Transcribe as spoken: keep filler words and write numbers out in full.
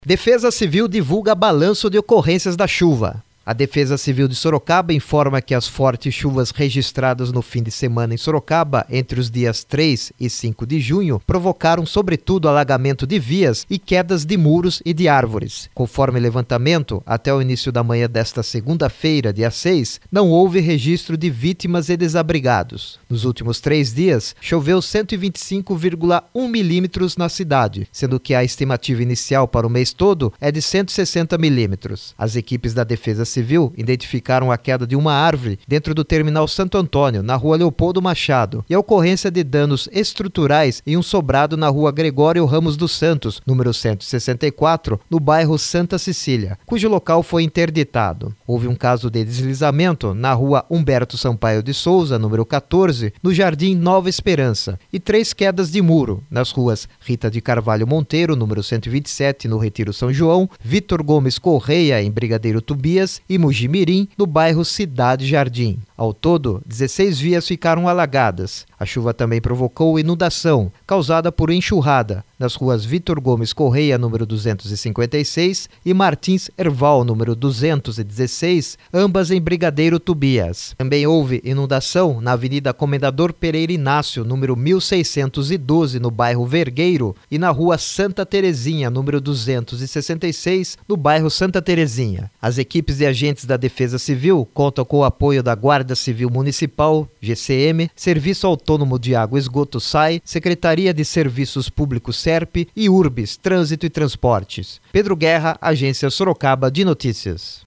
Defesa Civil divulga balanço de ocorrências da chuva. A Defesa Civil de Sorocaba informa que as fortes chuvas registradas no fim de semana em Sorocaba, entre os dias três e cinco de junho, provocaram sobretudo alagamento de vias e quedas de muros e de árvores. Conforme levantamento, até o início da manhã desta segunda-feira, dia seis, não houve registro de vítimas e desabrigados. Nos últimos três dias, choveu cento e vinte e cinco vírgula um milímetros na cidade, sendo que a estimativa inicial para o mês todo é de cento e sessenta milímetros. As equipes da Defesa Civil identificaram a queda de uma árvore dentro do terminal Santo Antônio, na rua Leopoldo Machado, e a ocorrência de danos estruturais em um sobrado na rua Gregório Ramos dos Santos, número cento e sessenta e quatro, no bairro Santa Cecília, cujo local foi interditado. Houve um caso de deslizamento na rua Humberto Sampaio de Souza, número quatorze, no Jardim Nova Esperança, e três quedas de muro nas ruas Rita de Carvalho Monteiro, número cento e vinte e sete, no Retiro São João, Vitor Gomes Correia, em Brigadeiro Tubias, e Mugimirim, no bairro Cidade Jardim. Ao todo, dezesseis vias ficaram alagadas. A chuva também provocou inundação, causada por enxurrada, nas ruas Vitor Gomes Correia, número duzentos e cinquenta e seis, e Martins Erval, número duzentos e dezesseis, ambas em Brigadeiro Tubias. Também houve inundação na Avenida Comendador Pereira Inácio, número mil seiscentos e doze, no bairro Vergueiro, e na rua Santa Terezinha, número duzentos e sessenta e seis, no bairro Santa Terezinha. As equipes de agentes da Defesa Civil contam com o apoio da Guarda Civil Municipal, G C M, Serviço Autônomo de Água e Esgoto S A I, Secretaria de Serviços Públicos S E R P e Urbis, Trânsito e Transportes. Pedro Guerra, Agência Sorocaba de Notícias.